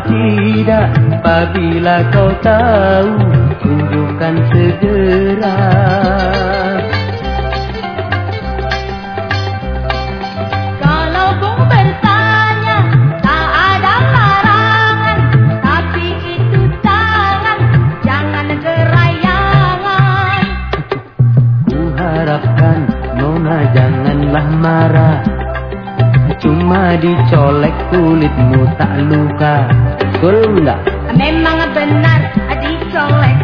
tidak? Apabila kau tahu, tunjukkan segera. Kalau kau bertanya, tak ada larangan, tapi itu tangan, jangan gerayangan. Ku harapkan Nona janganlah marah, cuma dicolek kulitmu tak luka. Betul enggak? Memang benar dicolek